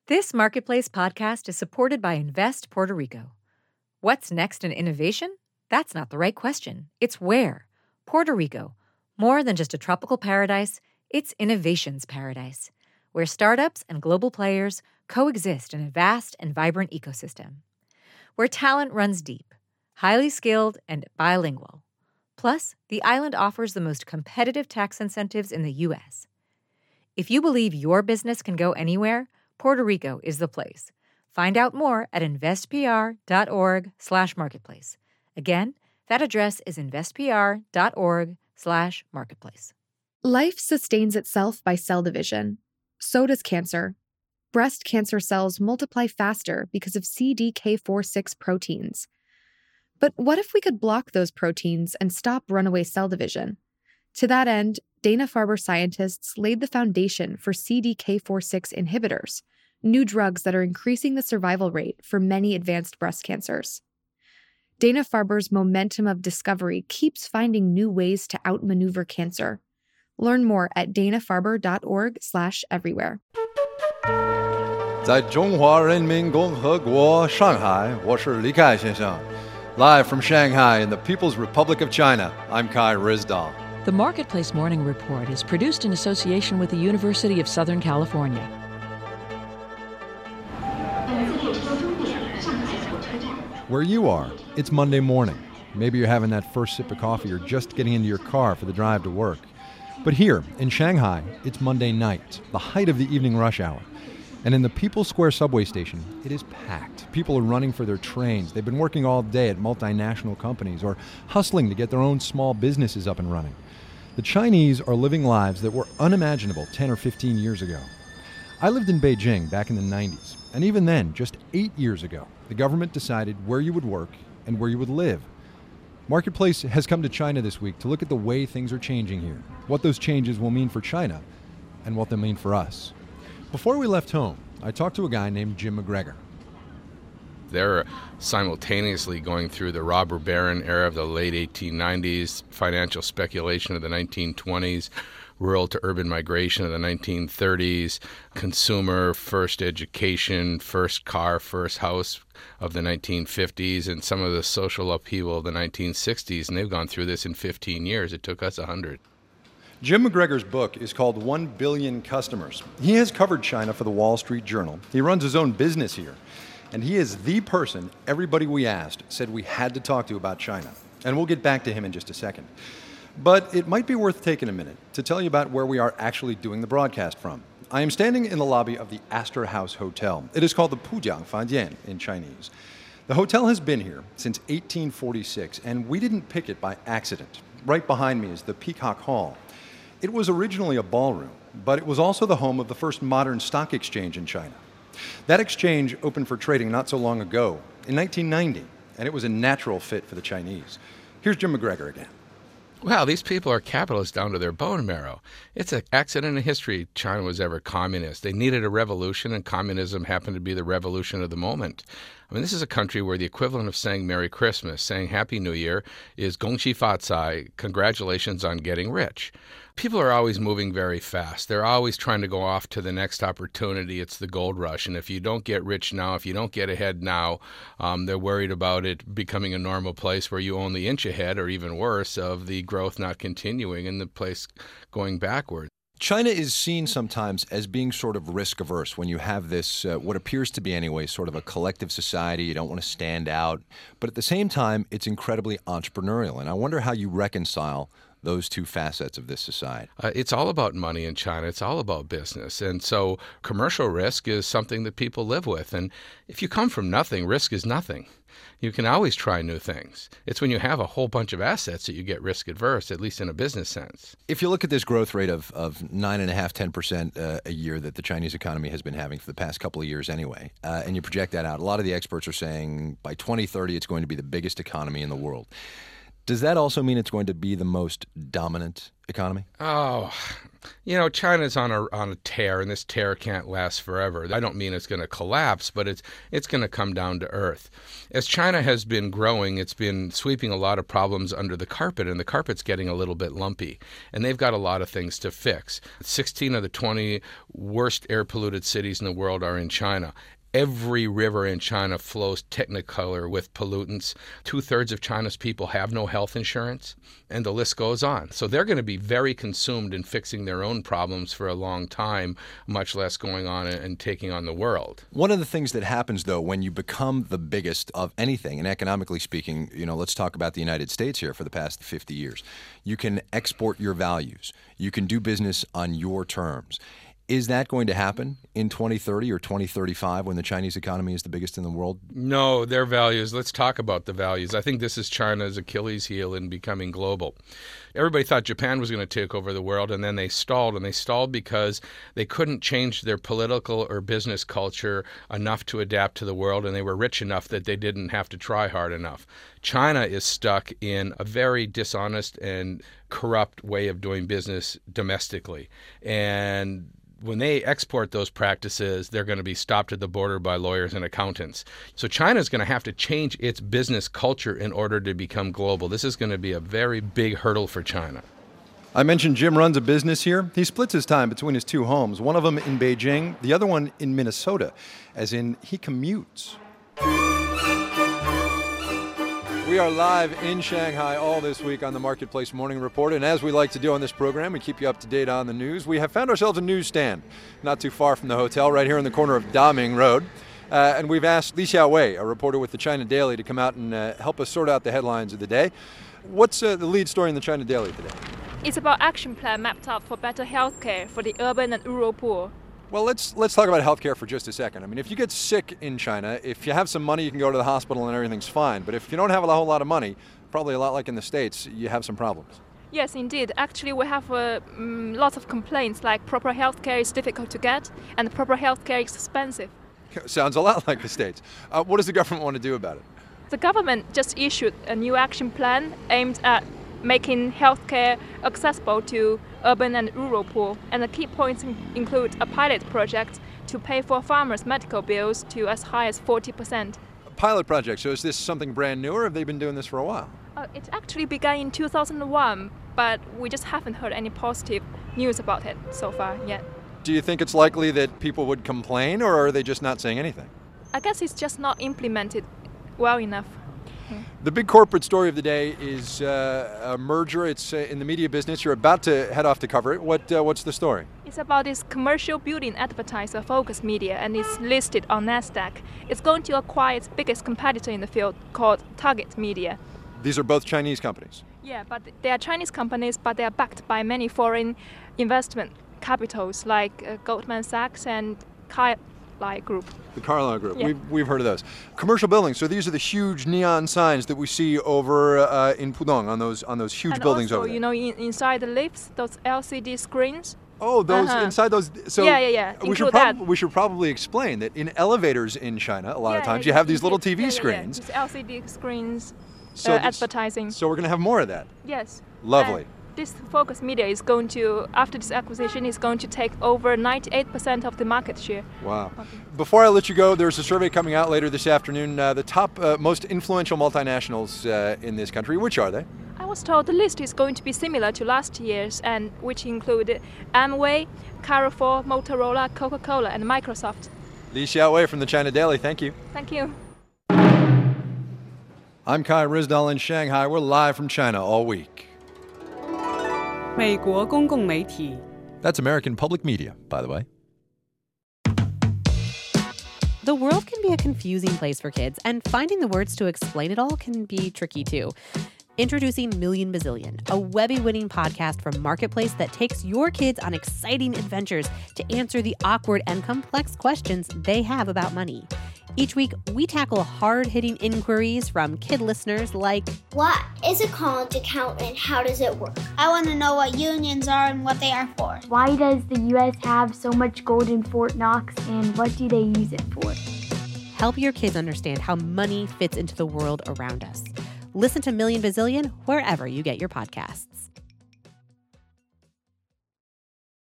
This Marketplace podcast is supported by Invest Puerto Rico. What's next in innovation? That's not the right question. It's where. Puerto Rico. More than just a tropical paradise, it's innovation's paradise, where startups and global players coexist in a vast and vibrant ecosystem. Where talent runs deep, highly skilled, and bilingual. Plus, the island offers the most competitive tax incentives in the U.S. If you believe your business can go anywhere, Puerto Rico is the place. Find out more at investpr.org/marketplace. Again, that address is investpr.org/marketplace. Life sustains itself by cell division. So does cancer. Breast cancer cells multiply faster because of CDK4/6 proteins. But what if we could block those proteins and stop runaway cell division? To that end, Dana-Farber scientists laid the foundation for CDK4/6 inhibitors, new drugs that are increasing the survival rate for many advanced breast cancers. Dana-Farber's momentum of discovery keeps finding new ways to outmaneuver cancer. Learn more at danafarber.org/everywhere. 在中华人民共和国上海，我是李凯先生。Live from Shanghai in the People's Republic of China, I'm Kai Rizdal. The Marketplace Morning Report is produced in association with the University of Southern California. Where you are, it's Monday morning. Maybe you're having that first sip of coffee or just getting into your car for the drive to work. But here, in Shanghai, it's Monday night, the height of the evening rush hour. And in the People's Square subway station, it is packed. People are running for their trains. They've been working all day at multinational companies or hustling to get their own small businesses up and running. The Chinese are living lives that were unimaginable 10 or 15 years ago. I lived in Beijing back in the 90s, and even then, just 8 years ago, the government decided where you would work and where you would live. Marketplace has come to China this week to look at the way things are changing here, what those changes will mean for China, and what they'll mean for us. Before we left home, I talked to a guy named Jim McGregor. They're simultaneously going through the robber baron era of the late 1890s, financial speculation of the 1920s, rural to urban migration of the 1930s, consumer first education, first car, first house of the 1950s, and some of the social upheaval of the 1960s. And they've gone through this in 15 years. It took us 100. Jim McGregor's book is called 1 Billion Customers. He has covered China for the Wall Street Journal. He runs his own business here. And he is the person everybody we asked said we had to talk to about China. And we'll get back to him in just a second. But it might be worth taking a minute to tell you about where we are actually doing the broadcast from. I am standing in the lobby of the Astor House Hotel. It is called the Pujiang Fandian in Chinese. The hotel has been here since 1846, and we didn't pick it by accident. Right behind me is the Peacock Hall. It was originally a ballroom, but it was also the home of the first modern stock exchange in China. That exchange opened for trading not so long ago, in 1990, and it was a natural fit for the Chinese. Here's Jim McGregor again. Well, these people are capitalists down to their bone marrow. It's an accident in history China was ever communist. They needed a revolution, and communism happened to be the revolution of the moment. I mean, this is a country where the equivalent of saying Merry Christmas, saying Happy New Year, is Gong Xi Fa Cai, congratulations on getting rich. People are always moving very fast. They're always trying to go off to the next opportunity. It's the gold rush. And if you don't get rich now, if you don't get ahead now, they're worried about it becoming a normal place where you only inch ahead, or even worse, of the growth not continuing and the place going backward. China is seen sometimes as being sort of risk averse when you have this, what appears to be anyway, sort of a collective society. You don't want to stand out. But at the same time, it's incredibly entrepreneurial. And I wonder how you reconcile those two facets of this society. It's all about money in China. It's all about business. And so commercial risk is something that people live with. And if you come from nothing, risk is nothing. You can always try new things. It's when you have a whole bunch of assets that you get risk adverse, at least in a business sense. If you look at this growth rate of 9.5%, 10% a year that the Chinese economy has been having for the past couple of years anyway, and you project that out, a lot of the experts are saying by 2030 it's going to be the biggest economy in the world. Does that also mean it's going to be the most dominant economy? Oh, China's on a tear, and this tear can't last forever. I don't mean it's going to collapse, but it's going to come down to earth. As China has been growing, it's been sweeping a lot of problems under the carpet, and the carpet's getting a little bit lumpy. And they've got a lot of things to fix. 16 of the 20 worst air-polluted cities in the world are in China. Every river in China flows technicolor with pollutants. 2/3 of China's people have no health insurance, and the list goes on. So they're going to be very consumed in fixing their own problems for a long time, much less going on and taking on the world. One of the things that happens, though, when you become the biggest of anything, and economically speaking, let's talk about the United States here for the past 50 years. You can export your values. You can do business on your terms. Is that going to happen in 2030 or 2035 when the Chinese economy is the biggest in the world? No, their values. Let's talk about the values. I think this is China's Achilles heel in becoming global. Everybody thought Japan was going to take over the world, and then they stalled. And they stalled because they couldn't change their political or business culture enough to adapt to the world, and they were rich enough that they didn't have to try hard enough. China is stuck in a very dishonest and corrupt way of doing business domestically. And when they export those practices, they're going to be stopped at the border by lawyers and accountants. So China is going to have to change its business culture in order to become global. This is going to be a very big hurdle for China. I mentioned Jim runs a business here. He splits his time between his two homes, one of them in Beijing, the other one in Minnesota, as in he commutes. We are live in Shanghai all this week on the Marketplace Morning Report, and as we like to do on this program, we keep you up to date on the news. We have found ourselves a newsstand not too far from the hotel, right here in the corner of Daming Road, and we've asked Li Xiaowei, a reporter with the China Daily, to come out and help us sort out the headlines of the day. What's the lead story in the China Daily today? It's about action plan mapped out for better healthcare for the urban and rural poor. Well, let's talk about healthcare for just a second. I mean, if you get sick in China, if you have some money, you can go to the hospital and everything's fine. But if you don't have a whole lot of money, probably a lot like in the States, you have some problems. Yes, indeed. Actually, we have lots of complaints like proper healthcare is difficult to get and proper healthcare is expensive. Sounds a lot like the States. What does the government want to do about it? The government just issued a new action plan aimed at making healthcare accessible to urban and rural poor. And the key points include a pilot project to pay for farmers' medical bills to as high as 40%. A pilot project. So is this something brand new, or have they been doing this for a while? It actually began in 2001, but we just haven't heard any positive news about it so far yet. Do you think it's likely that people would complain, or are they just not saying anything? I guess it's just not implemented well enough. The big corporate story of the day is a merger. It's in the media business. You're about to head off to cover it. What's the story? It's about this commercial building advertiser, Focus Media, and it's listed on NASDAQ. It's going to acquire its biggest competitor in the field called Target Media. These are both Chinese companies. Yeah, but they are Chinese companies, but they are backed by many foreign investment capitals like Goldman Sachs and Carlyle Group. The Carlyle Group. Yeah. We've heard of those. Commercial buildings. So these are the huge neon signs that we see over in Pudong on those huge buildings also, over there. Inside the lifts, those LCD screens. Oh, those inside those. So yeah. We should probably explain that in elevators in China, a lot of times you have these little TV screens. These LCD screens. So advertising. So we're going to have more of that. Yes. Lovely. This Focus Media is going to, after this acquisition, is going to take over 98% of the market share. Wow. Before I let you go, there's a survey coming out later this afternoon. The top most influential multinationals in this country, which are they? I was told the list is going to be similar to last year's, and which include Amway, Carrefour, Motorola, Coca-Cola, and Microsoft. Li Xiaowei from the China Daily. Thank you. Thank you. I'm Kai Ryssdal in Shanghai. We're live from China all week. 美国公共媒体 That's American public media, by the way. The world can be a confusing place for kids, and finding the words to explain it all can be tricky too. Introducing Million Bazillion, a Webby-winning podcast from Marketplace that takes your kids on exciting adventures to answer the awkward and complex questions they have about money. Each week, we tackle hard-hitting inquiries from kid listeners like, what is a college account and how does it work? I want to know what unions are and what they are for. Why does the U.S. have so much gold in Fort Knox and what do they use it for? Help your kids understand how money fits into the world around us. Listen to Million Bazillion wherever you get your podcasts.